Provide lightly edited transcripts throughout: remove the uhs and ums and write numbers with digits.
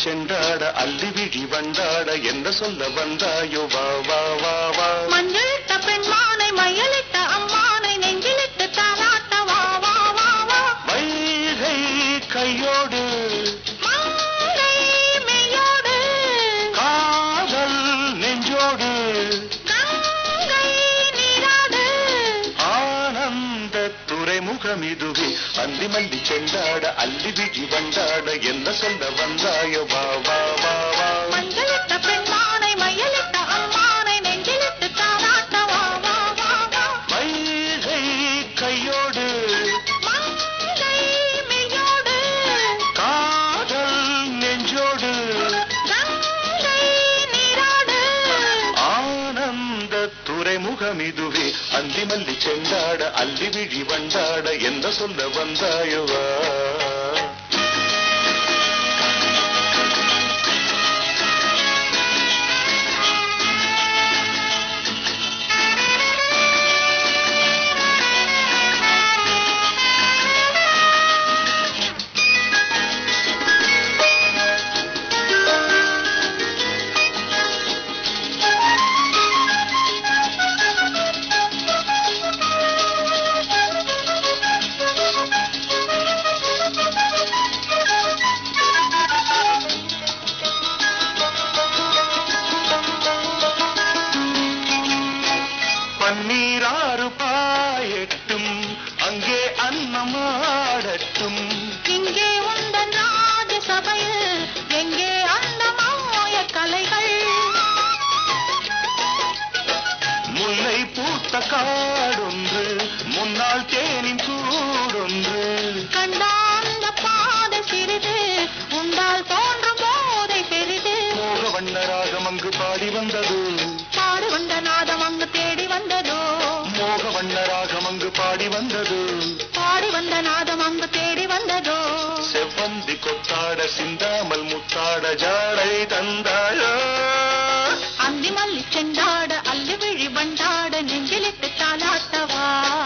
செண்டாட அள்ளி விழி வண்டாட என்ன சொல்ல வந்தாயோ வா வா வா வா. மஞ்சளிட்ட பெண்மானை மயலிட்ட அம்மானை நெஞ்சிலிட்டு தாலாட்ட வா வா வா வா. வைகை கையோடு மங்கை மெய்யோடு காதல் நெஞ்சோடு கங்கை நீராடு ஆனந்த துறைமுகம் இதுவே அந்தி மல்லி செண்டாட அள்ளி விழி வண்டாட என்ன சொல்ல வந்தாயோ வா வா வா வா. மஞ்சளிட்ட பெண்மானை மயலிட்ட அம்மானை நெஞ்சிலிட்டு தாலாட்ட வா வா வா வா. வைகை கையோடு மங்கை மெய்யோடு காதல் நெஞ்சோடு கங்கை நீராடு ஆனந்த துறைமுகம் இதுவே அந்தி மல்லி செண்டாட அள்ளி விழி வண்டாட என்ன சொல்ல வந்தாயுவா. பன்னீராறு பாயட்டும் அங்கே அன்னமாடட்டும் இங்கே உண்ட ராஜ சபையில் எங்கே அந்த மாய கலைகள். முல்லை பூத்த காடொன்று முன்னாள் தேனின் கூடொன்று கண்டாந்த பாத சிறிது உண்டால் தோன்றும் போதை பெரிது. மோக வண்ணராகம் அங்கு பாடி வந்தது பாடு வந்த நாதம் அங்கு தேடி வந்ததோ. மோக வண்ணராகம் அங்கு பாடி வந்தது பாடி வந்த நாதம் அங்கு தேடி வந்ததோ. செவ்வந்தி கொத்தாட சிந்தாமல் முத்தாட ஜாடை தந்தாயோ. அந்தி மல்லி செண்டாட அள்ளி விழி வண்டாட நெஞ்சிலிட்டு தாலாட்டவா.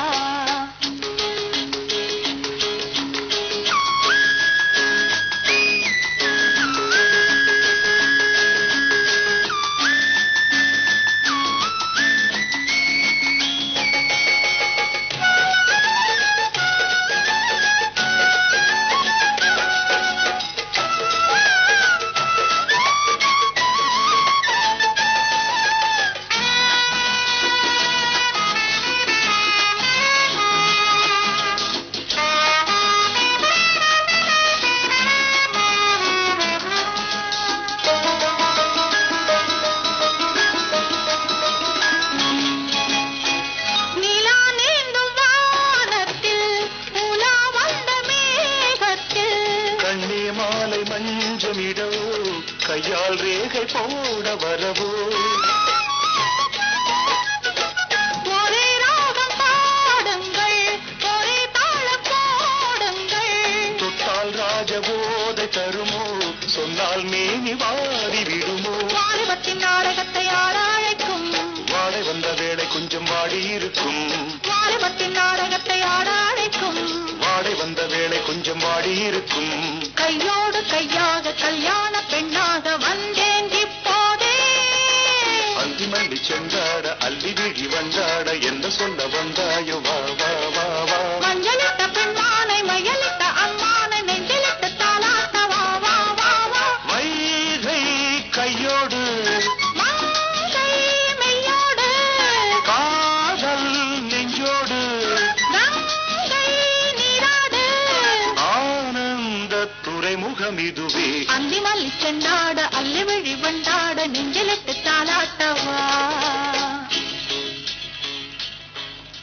மாலை மஞ்சமிடோ கையால் ரேகை போட வரவோ. ஒரே ராகம் பாடுங்கள் ஒரே தாளம் போடுங்கள். தொட்டால் ராஜபோதை தருமோ சொன்னால் மேனி வாரி விடுமோ. வாலிபத்தின் நாடகத்தை ஆட அழைக்கும் வாடை வந்த வேளை கொஞ்சம் வாடி இருக்கும். வாலிபத்தின் நாடகத்தை ஆட அழைக்கும் வாடை வந்த வேளை கொஞ்சம் வாடி இருக்கும். கையோடு கையாக கல்யாண பெண்ணாக வந்தேன் இப்போதே. அந்தி மல்லி செண்டாட அள்ளி விழி வந்தாட என்ன சொல்ல வந்தாயோ வா வா வா வா. மஞ்சளிட்ட பெண்மானை மயலிட்ட அம்மானை நெஞ்சிலிட்டு தாலாட்ட வா வா வா வா. வைகை கையோடு மங்கை மெய்யோடு காதல் நெஞ்சோடு கங்கை நீராடு ஆனந்த துறைமுகம் இதுவே அந்தி மல்லி செண்டாட அள்ளி விழி வண்டாட நெஞ்சிலிட்டு தாலாட்டவா.